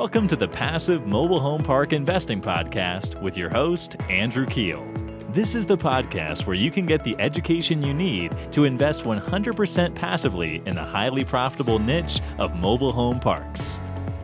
Welcome to the Passive Mobile Home Park Investing Podcast with your host, Andrew Keel. This is the podcast where you can get the education you need to invest 100% passively in the highly profitable niche of mobile home parks.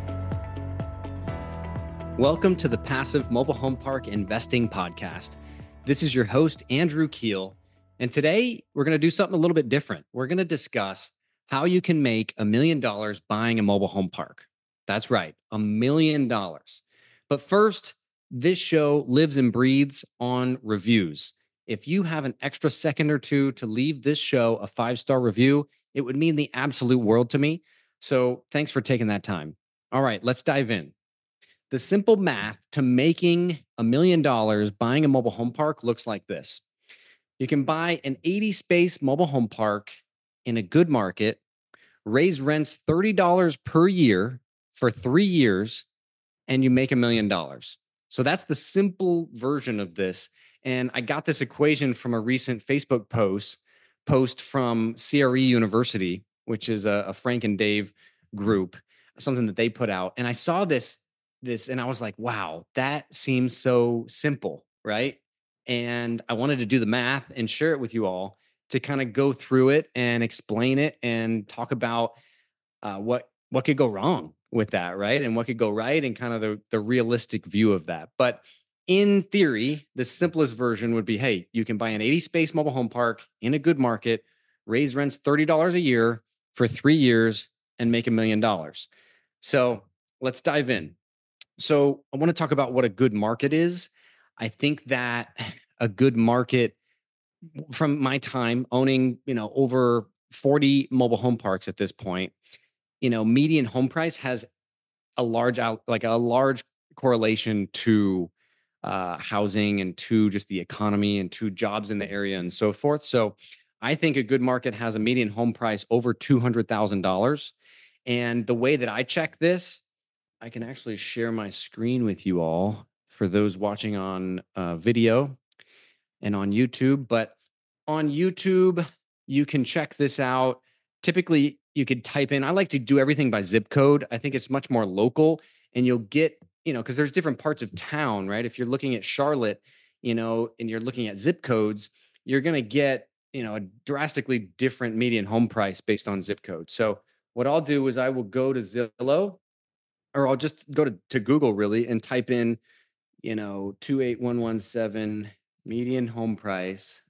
Welcome to the Passive Mobile Home Park Investing Podcast. This is your host, Andrew Keel. And today we're going to do something a little bit different. We're going to discuss how you can make $1 million buying a mobile home park. That's right, $1 million. But first, this show lives and breathes on reviews. If you have an extra second or two to leave this show a 5-star review, it would mean the absolute world to me. So thanks for taking that time. All right, let's dive in. The simple math to making $1 million buying a mobile home park looks like this. You can buy an 80-space mobile home park in a good market, raise rents $30 per year for 3 years, and you make $1 million. So that's the simple version of this. And I got this equation from a recent Facebook post from CRE University, which is a Frank and Dave group, something that they put out. And I saw this, and I was like, wow, that seems so simple, right? And I wanted to do the math and share it with you all to kind of go through it and explain it and talk about what could go wrong with that, right? And what could go right, and kind of the realistic view of that. But in theory, the simplest version would be, hey, you can buy an 80-space mobile home park in a good market, raise rents $30 a year for 3 years, and make $1 million. So let's dive in. So I want to talk about what a good market is. I think that a good market, from my time owning, over 40 mobile home parks at this point, median home price has a large correlation to housing and to just the economy and to jobs in the area and so forth. So I think a good market has a median home price over $200,000. And the way that I check this, I can actually share my screen with you all for those watching on video and on YouTube. But on YouTube, you can check this out. Typically, you could type in, I like to do everything by zip code. I think it's much more local, and you'll get, because there's different parts of town, right? If you're looking at Charlotte, and you're looking at zip codes, you're going to get, a drastically different median home price based on zip code. So what I'll do is I will go to Zillow, or I'll just go to Google really and type in, 28117 median home price,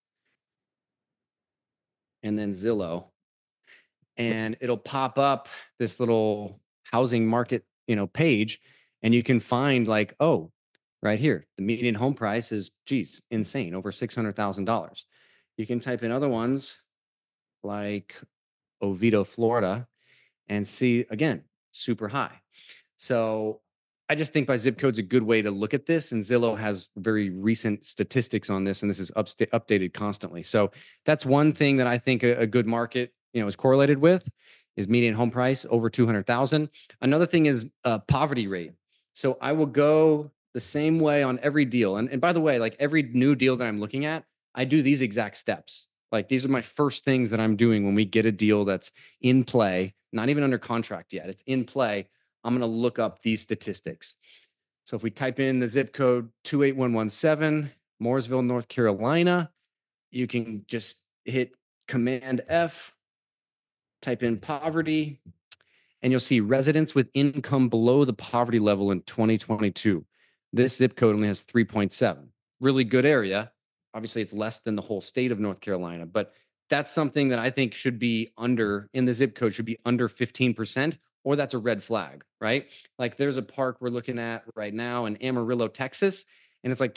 and then Zillow. And it'll pop up this little housing market, page, and you can find like, oh, right here, the median home price is, insane, over $600,000. You can type in other ones like Oviedo, Florida, and see, again, super high. So I just think by zip code's a good way to look at this, and Zillow has very recent statistics on this, and this is updated constantly. So that's one thing that I think a good market, is correlated with, is median home price over 200,000. Another thing is poverty rate. So I will go the same way on every deal. And by the way, like every new deal that I'm looking at, I do these exact steps. Like these are my first things that I'm doing when we get a deal that's in play, not even under contract yet. It's in play. I'm going to look up these statistics. So if we type in the zip code 28117, Mooresville, North Carolina, you can just hit Command F, type in poverty, and you'll see residents with income below the poverty level in 2022. This zip code only has 3.7. Really good area. Obviously, it's less than the whole state of North Carolina, but that's something that I think should be under, in the zip code, should be under 15%, or that's a red flag, right? Like there's a park we're looking at right now in Amarillo, Texas, and it's like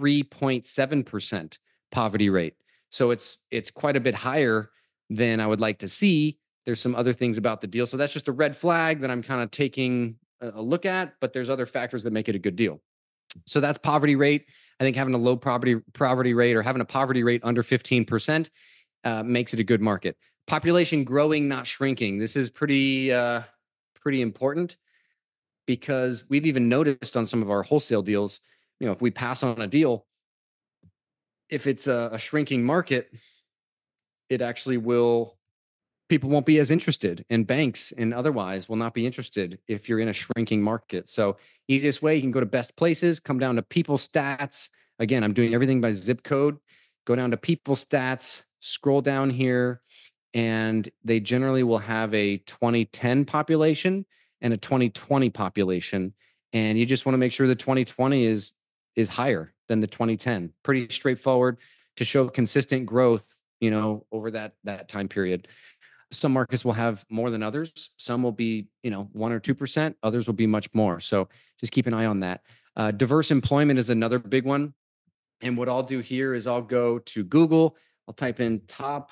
23.7% poverty rate. So it's quite a bit higher than I would like to see. There's some other things about the deal. So that's just a red flag that I'm kind of taking a look at, but there's other factors that make it a good deal. So that's poverty rate. I think having a low poverty rate, or having a poverty rate under 15%, makes it a good market. Population growing, not shrinking. This is pretty important, because we've even noticed on some of our wholesale deals, if we pass on a deal, if it's a shrinking market, it actually will people won't be as interested, and banks and otherwise will not be interested if you're in a shrinking market. So easiest way, you can go to best places, come down to people stats. Again, I'm doing everything by zip code. Go down to people stats, scroll down here, and they generally will have a 2010 population and a 2020 population. And you just want to make sure the 2020 is higher than the 2010. Pretty straightforward to show consistent growth, over that time period. Some markets will have more than others. Some will be, 1 or 2%. Others will be much more. So just keep an eye on that. Diverse employment is another big one. And what I'll do here is I'll go to Google. I'll type in top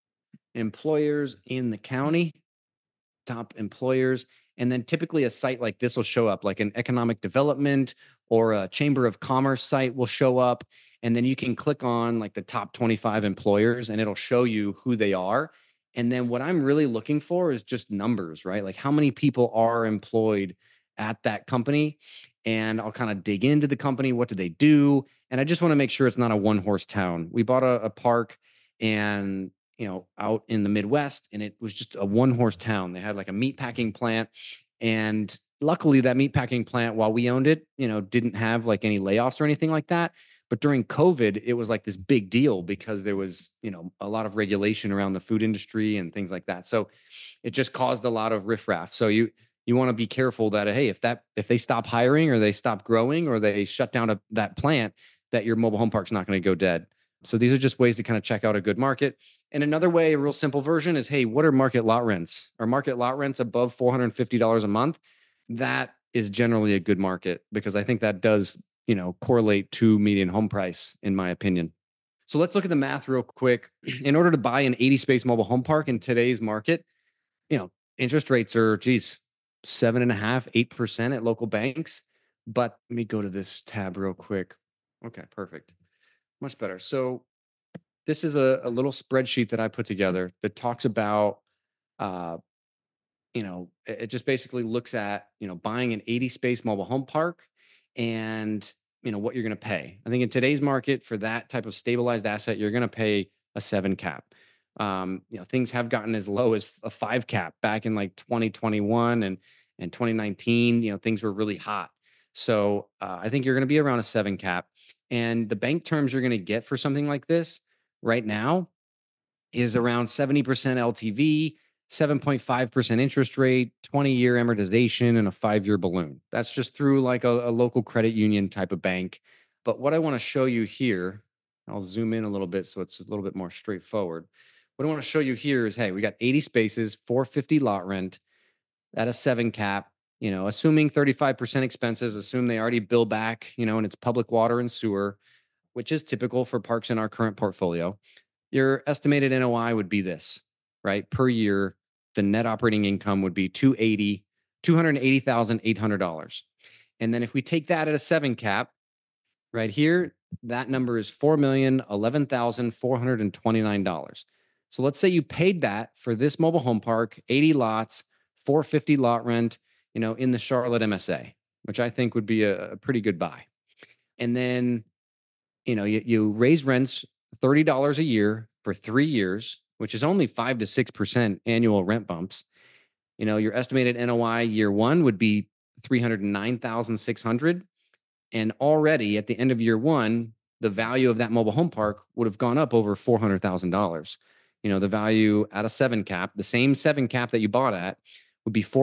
employers in the county, top employers. And then typically a site like this will show up, like an economic development or a chamber of commerce site will show up. And then you can click on like the top 25 employers and it'll show you who they are. And then what I'm really looking for is just numbers, right? Like how many people are employed at that company. And I'll kind of dig into the company. What do they do? And I just want to make sure it's not a one horse town. We bought a park and out in the Midwest, and it was just a one horse town. They had like a meat packing plant. And luckily that meat packing plant, while we owned it, didn't have like any layoffs or anything like that. But during COVID, it was like this big deal because there was, a lot of regulation around the food industry and things like that. So it just caused a lot of riffraff. So you want to be careful that, hey, if they stop hiring or they stop growing or they shut down that plant, that your mobile home park's not going to go dead. So these are just ways to kind of check out a good market. And another way, a real simple version is, hey, what are market lot rents? Are market lot rents above $450 a month? That is generally a good market because I think that does, correlate to median home price, in my opinion. So let's look at the math real quick. In order to buy an 80 space mobile home park in today's market, interest rates are, 7.5%, 8% at local banks. But let me go to this tab real quick. Okay, perfect. Much better. So this is a little spreadsheet that I put together that talks about, it just basically looks at, buying an 80 space mobile home park and, what you're going to pay. I think in today's market for that type of stabilized asset, you're going to pay a 7 cap. Things have gotten as low as a 5 cap back in like 2021 and 2019, things were really hot. So I think you're going to be around a 7 cap. And the bank terms you're going to get for something like this right now is around 70% LTV, 7.5% interest rate, 20-year amortization, and a 5-year balloon. That's just through like a local credit union type of bank. But what I want to show you here, I'll zoom in a little bit so it's a little bit more straightforward. What I want to show you here is, hey, we got 80 spaces, $450 lot rent at a 7 cap, assuming 35% expenses, assume they already bill back, and it's public water and sewer, which is typical for parks in our current portfolio. Your estimated NOI would be this, right? Per year, the net operating income would be $280,800. And then if we take that at a 7 cap, right here, that number is $4,011,429. So let's say you paid that for this mobile home park, 80 lots, $450 lot rent, in the Charlotte MSA, which I think would be a pretty good buy. And then, you raise rents $30 a year for 3 years, which is only 5 to 6% annual rent bumps. Your estimated NOI year one would be $309,600. And already at the end of year one, the value of that mobile home park would have gone up over $400,000. The value at a 7 cap, the same 7 cap that you bought at, would be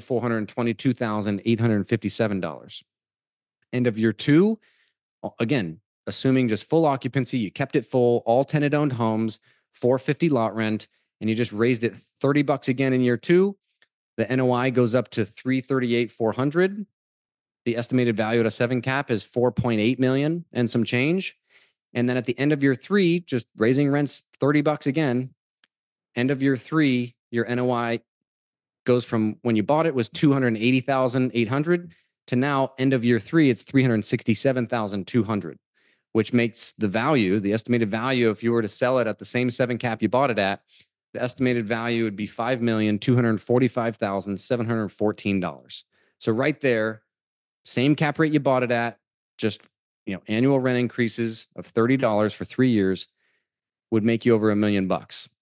$4,422,857. End of year two, again, assuming just full occupancy, you kept it full, all tenant owned homes, $450 lot rent, and you just raised it $30 again in year two, the NOI goes up to $338,400. The estimated value at a 7 cap is $4.8 million and some change. And then at the end of year three, just raising rents $30 again, end of year three, your NOI goes from when you bought it was $280,800 to now end of year three, it's $367,200, which makes the value, the estimated value, if you were to sell it at the same 7 cap you bought it at, the estimated value would be $5,245,714. So right there, same cap rate you bought it at, just annual rent increases of $30 for 3 years would make you over $1 million.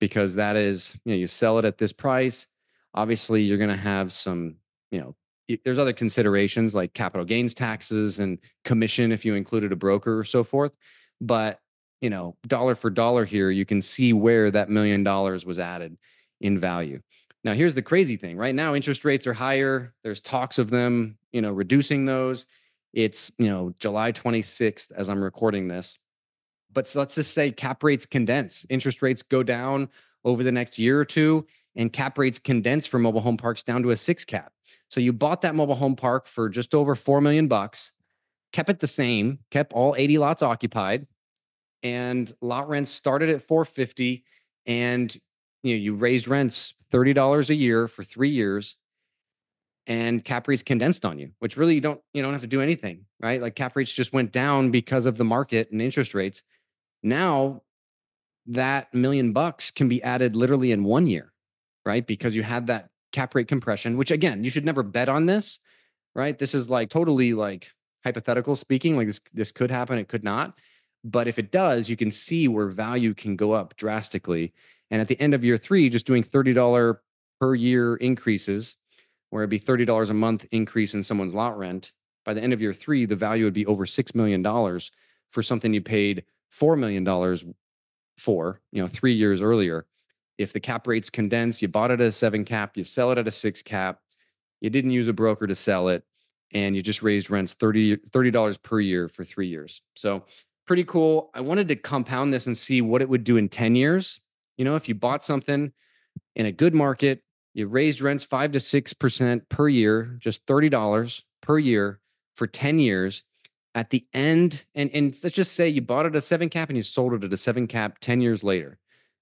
because that is, you sell it at this price. Obviously, you're going to have some, there's other considerations like capital gains taxes and commission if you included a broker or so forth. But, dollar for dollar here, you can see where that $1 million was added in value. Now, here's the crazy thing. Right now, interest rates are higher. There's talks of them, reducing those. It's, July 26th as I'm recording this. But so let's just say cap rates condense, interest rates go down over the next year or two, and cap rates condense for mobile home parks down to a 6 cap. So you bought that mobile home park for just over $4 million, kept it the same, kept all 80 lots occupied, and lot rents started at $450, and you raised rents $30 a year for 3 years, and cap rates condensed on you, which really you don't have to do anything, right? Like cap rates just went down because of the market and interest rates. Now that $1 million can be added literally in 1 year, right? Because you had that cap rate compression, which again, you should never bet on this, right? This is like totally like hypothetical speaking, like this could happen, it could not. But if it does, you can see where value can go up drastically. And at the end of year 3, just doing $30 per year increases, where it'd be $30 a month increase in someone's lot rent. By the end of year 3, the value would be over $6 million for something you paid $4 million for, 3 years earlier. If the cap rates condense, you bought it at a 7 cap, you sell it at a 6 cap, you didn't use a broker to sell it, and you just raised rents $30 per year for 3 years. So pretty cool. I wanted to compound this and see what it would do in 10 years. If you bought something in a good market, you raised rents 5 to 6% per year, just $30 per year for 10 years. At the end, and let's just say you bought it at a 7 cap and you sold it at a 7 cap 10 years later,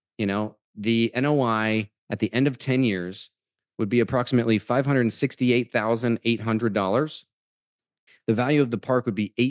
the NOI at the end of 10 years would be approximately $568,800. The value of the park would be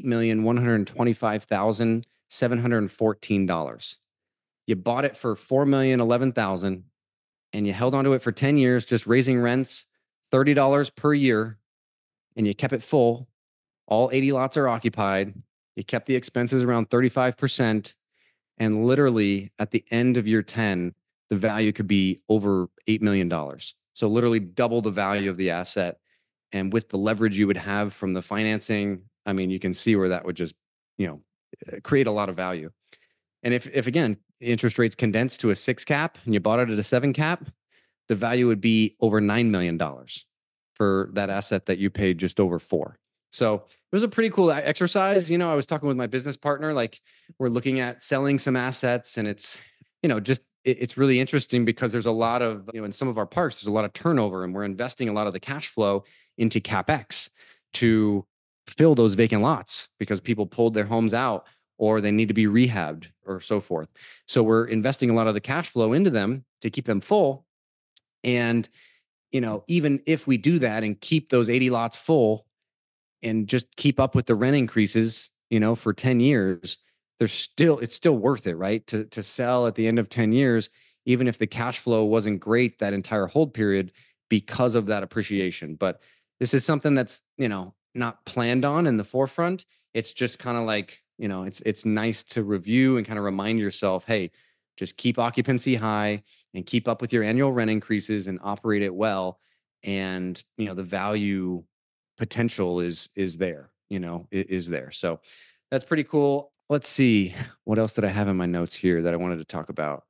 $8,125,714. You bought it for $4,011,000 and you held onto it for 10 years, just raising rents $30 per year, and you kept it full. All 80 lots are occupied. You kept the expenses around 35%. And literally at the end of year 10, the value could be over $8 million. So literally double the value of the asset. And with the leverage you would have from the financing, I mean, you can see where that would just, create a lot of value. And if again, interest rates condense to a 6 cap and you bought it at a 7 cap, the value would be over $9 million for that asset that you paid just over 4. So it was a pretty cool exercise. I was talking with my business partner, like we're looking at selling some assets, and it's, it's really interesting because there's a lot of, in some of our parks, there's a lot of turnover, and we're investing a lot of the cash flow into CapEx to fill those vacant lots because people pulled their homes out or they need to be rehabbed or so forth. So we're investing a lot of the cash flow into them to keep them full. And, even if we do that and keep those 80 lots full and just keep up with the rent increases, for 10 years, it's still worth it, right? To sell at the end of 10 years, even if the cash flow wasn't great that entire hold period because of that appreciation. But this is something that's, not planned on in the forefront. It's just kind of like, it's nice to review and kind of remind yourself, hey, just keep occupancy high and keep up with your annual rent increases and operate it well. And, the value potential is there, is there. So that's pretty cool. Let's see. What else did I have in my notes here that I wanted to talk about?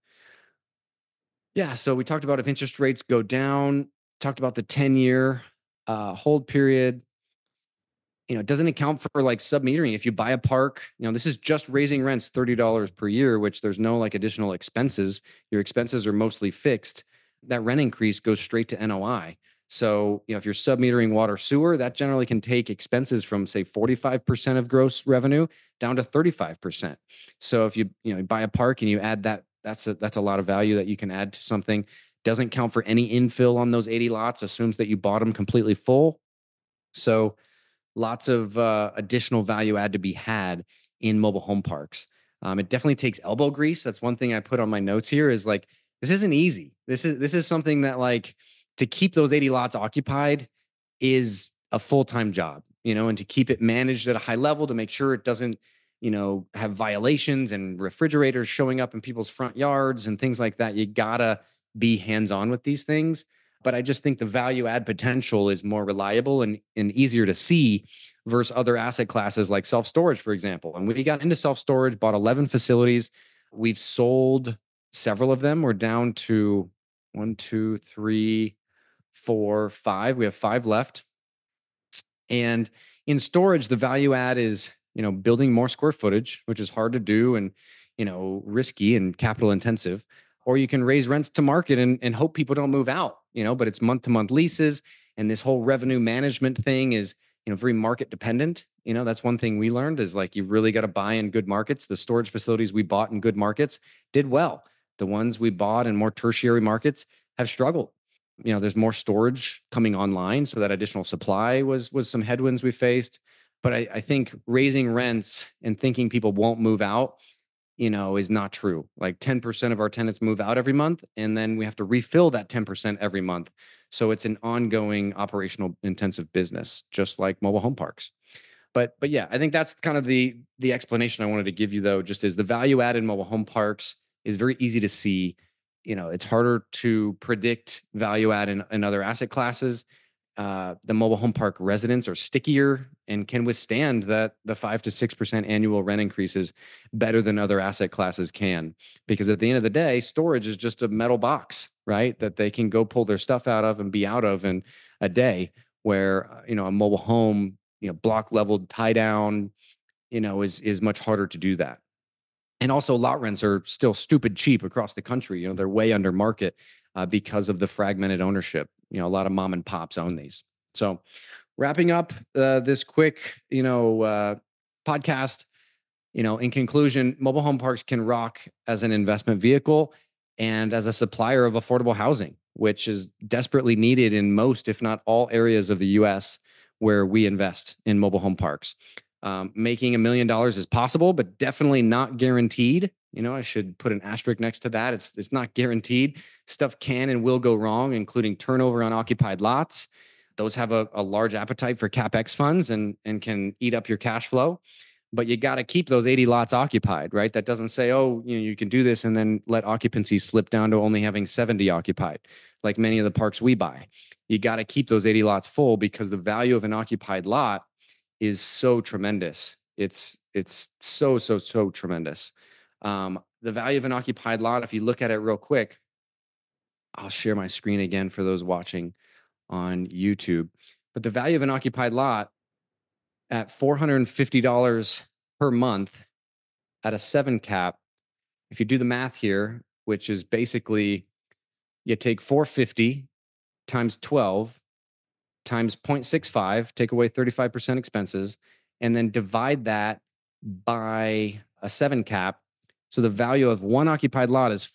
Yeah. So we talked about if interest rates go down, talked about the 10-year hold period. It doesn't account for like sub-metering. If you buy a park, this is just raising rents $30 per year, which there's no like additional expenses. Your expenses are mostly fixed. That rent increase goes straight to NOI. So, if you're sub-metering water sewer, that generally can take expenses from say 45% of gross revenue down to 35%. So if you buy a park and you add that, that's a lot of value that you can add to something. Doesn't count for any infill on those 80 lots, assumes that you bought them completely full. So lots of additional value add to be had in mobile home parks. It definitely takes elbow grease. That's one thing I put on my notes here is like, this isn't easy. This is something that like to keep those 80 lots occupied is a full-time job, and to keep it managed at a high level to make sure it doesn't have violations and refrigerators showing up in people's front yards and things like that. You gotta be hands-on with these things. But I just think the value add potential is more reliable and easier to see versus other asset classes like self-storage, for example. And we got into self-storage, bought 11 facilities. We've sold several of them. We're down to 1, 2, 3, 4, 5. We have 5 left. And in storage, the value add is, building more square footage, which is hard to do and, risky and capital intensive. Or you can raise rents to market and hope people don't move out, but it's month to month leases. And this whole revenue management thing is, very market dependent. That's one thing we learned is like, you really got to buy in good markets. The storage facilities we bought in good markets did well. The ones we bought in more tertiary markets have struggled. There's more storage coming online, so that additional supply was some headwinds we faced. But I think raising rents and thinking people won't move out, is not true. Like 10% of our tenants move out every month, and then we have to refill that 10% every month. So it's an ongoing operational intensive business, just like mobile home parks. But yeah, I think that's kind of the explanation I wanted to give you, though, just is the value add in mobile home parks is very easy to see. It's harder to predict value add in other asset classes. The mobile home park residents are stickier and can withstand the 5 to 6% annual rent increases better than other asset classes can. Because at the end of the day, storage is just a metal box, right? That they can go pull their stuff out of and be out of in a day. Where a mobile home, block leveled tie down, is much harder to do that. And also, lot rents are still stupid cheap across the country. They're way under market because of the fragmented ownership. A lot of mom and pops own these. So, wrapping up this quick, podcast. In conclusion, mobile home parks can rock as an investment vehicle and as a supplier of affordable housing, which is desperately needed in most, if not all, areas of the U.S. where we invest in mobile home parks. Making $1 million is possible, but definitely not guaranteed. I should put an asterisk next to that. It's not guaranteed. Stuff can and will go wrong, including turnover on occupied lots. Those have a large appetite for CapEx funds and can eat up your cash flow. But you got to keep those 80 lots occupied, right? That doesn't say, oh, you can do this and then let occupancy slip down to only having 70 occupied, like many of the parks we buy. You got to keep those 80 lots full because the value of an occupied lot is so tremendous. It's so tremendous. The value of an occupied lot, if you look at it real quick, I'll share my screen again for those watching on YouTube. But the value of an occupied lot at $450 per month at a 7 cap, if you do the math here, which is basically you take 450 times 12 times 0.65, take away 35% expenses, and then divide that by a 7 cap. So the value of one occupied lot is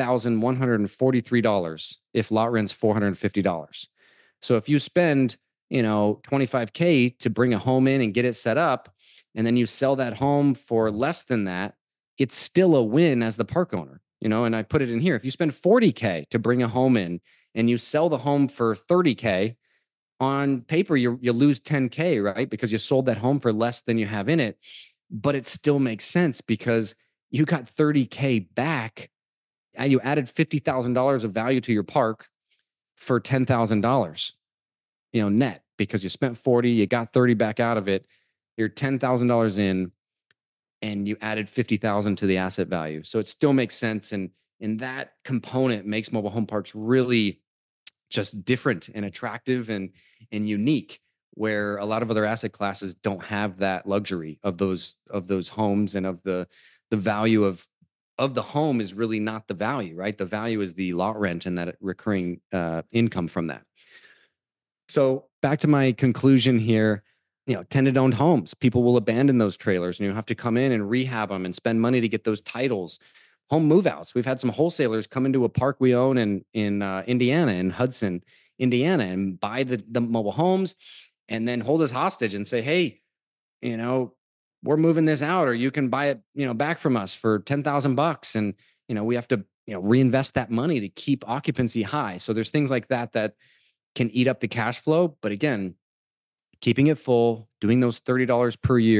$50,143 if lot rent's $450. So if you spend, $25K to bring a home in and get it set up, and then you sell that home for less than that, it's still a win as the park owner, and I put it in here. If you spend $40K to bring a home in and you sell the home for $30K, on paper, you lose $10K, right? Because you sold that home for less than you have in it. But it still makes sense because you got $30K back and you added $50,000 of value to your park for $10,000, net, because you spent 40, you got 30 back out of it. You're $10,000 in and you added 50,000 to the asset value. So it still makes sense. And that component makes mobile home parks really just different and attractive and unique, where a lot of other asset classes don't have that luxury of those homes, and of the value of the home is really not the value, right? The value is the lot rent and that recurring income from that. So back to my conclusion here, tenant owned homes, people will abandon those trailers and you have to come in and rehab them and spend money to get those titles. Home move outs. We've had some wholesalers come into a park we own in Indiana, in Hudson, Indiana, and buy the mobile homes and then hold us hostage and say, hey, we're moving this out, or you can buy it, back from us for $10,000. And, we have to, reinvest that money to keep occupancy high. So there's things like that can eat up the cash flow. But again, keeping it full, doing those $30 per year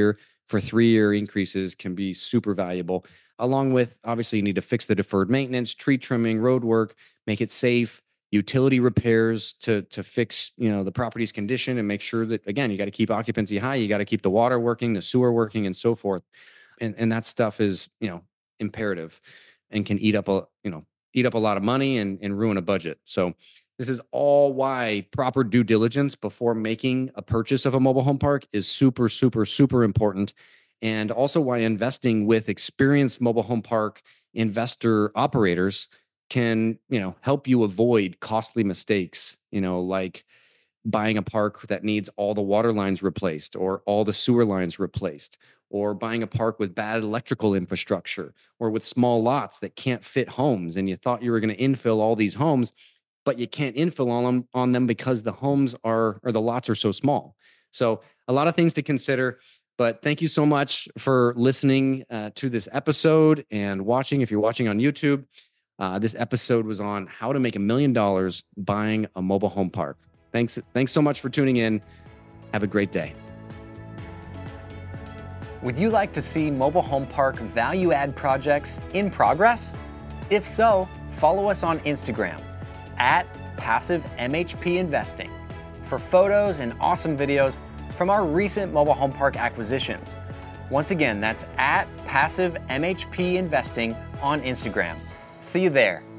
for 3-year increases can be super valuable. Along with, obviously, you need to fix the deferred maintenance, tree trimming, road work, make it safe, utility repairs to fix, the property's condition and make sure that, again, you got to keep occupancy high, you got to keep the water working, the sewer working, and so forth. And that stuff is, imperative and can eat up a lot of money and ruin a budget. So this is all why proper due diligence before making a purchase of a mobile home park is super, super, super important. And also why investing with experienced mobile home park investor operators can, help you avoid costly mistakes, like buying a park that needs all the water lines replaced or all the sewer lines replaced, or buying a park with bad electrical infrastructure, or with small lots that can't fit homes. And you thought you were going to infill all these homes, but you can't infill on them because the lots are so small. So a lot of things to consider. But thank you so much for listening to this episode and watching. If you're watching on YouTube, this episode was on how to make $1 million buying a mobile home park. Thanks so much for tuning in. Have a great day. Would you like to see mobile home park value add projects in progress? If so, follow us on Instagram @PassiveMHPinvesting for photos and awesome videos from our recent mobile home park acquisitions. Once again, that's @PassiveMHPinvesting on Instagram. See you there.